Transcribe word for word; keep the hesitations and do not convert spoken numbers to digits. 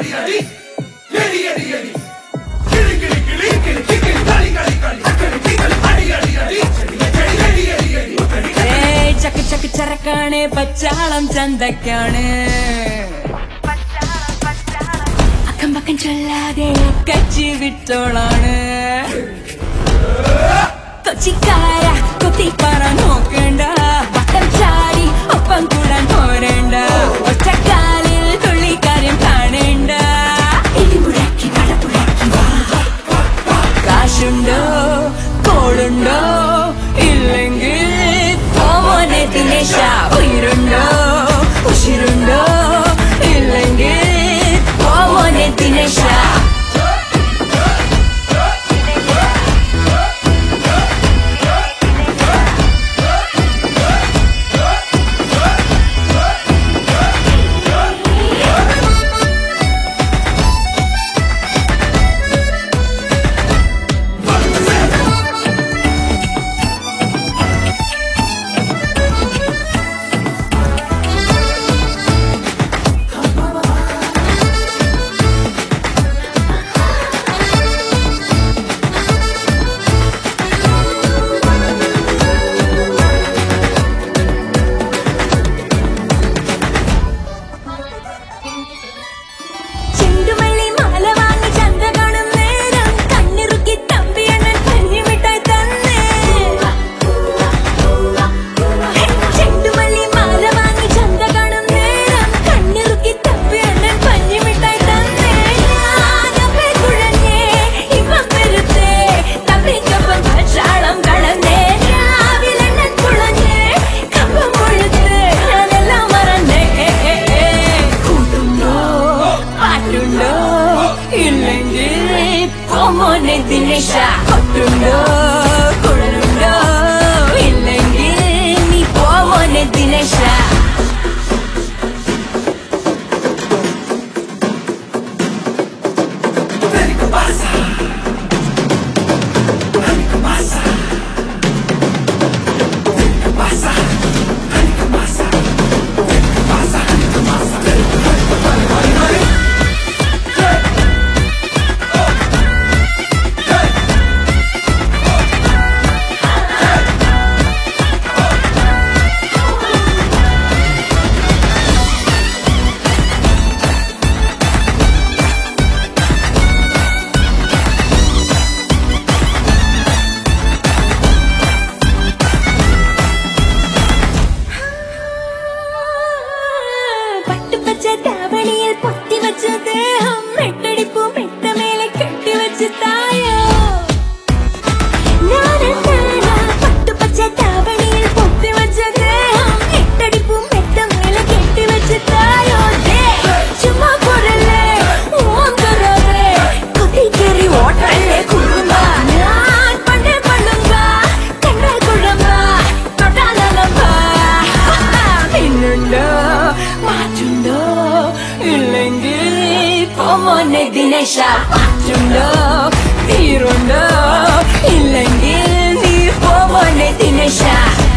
ചക്ക് ചക്ക് ചരക്കാണ് പച്ചാളം ചന്തക്കാണ് അക്കം പക്കം ചൊല്ലാതെ കച്ചി വിട്ടോളാണ് കൊച്ചിക്കാര കുത്തിപ്പറ നോക്കണ്ട പക്കം ചാടി ഒപ്പം കൂടാൻ പോരണ്ട ഒറ്റക്കാലിൽ തുള്ളിക്കാര്യം കാണേണ്ട ഇടിമുഴക്കി കടപുഴക്കി കാശുണ്ടോ കോളുണ്ടോ ഇല്ലെങ്കിൽ പോമോനെ ദിനേശ ഉയരുണ്ടോ ഉശിരുണ്ടോ ഇല്ലെങ്കിൽ പോമോനെ ദിനേശ പോമോനെ ദിനേശ കൊട്ടുണ്ടോ കൊള്ളുണ്ടോ ഇല്ലെങ്കിൽ നീ പോമോനെ ദിനേശ താവണിയിൽ പൊത്തിവച്ച ദേഹം മെട്ടടിപ്പൂ മെട്ടമേലെ കെട്ടിവച്ച് തായോ പട്ടുപച്ച താവണിയിൽ പൊത്തിവച്ച ദേഹം മെട്ടടിപ്പൂ മെട്ടമേലെ കെട്ടിവച്ച് തായോ ചുമ്മാ പോരല്ലേ ഓം കരോതെ കൊതി കയറി ഓട്ടല്ലേ കുറുമ്പ ഞാൻ പണ്ടേ പള്ളുങ്ക കണ്ണേ കുഴമ്പ തൊട്ടാലമ്പ പിന്നുണ്ടോ മാറ്റുണ്ടോ ഇല്ലെങ്കിൽ പോമോനെ ദിനേശ പാറ്റുണ്ടോ തീരുണ്ടോ ഇല്ലെങ്കിൽ നീ പോമോനെ ദിനേശ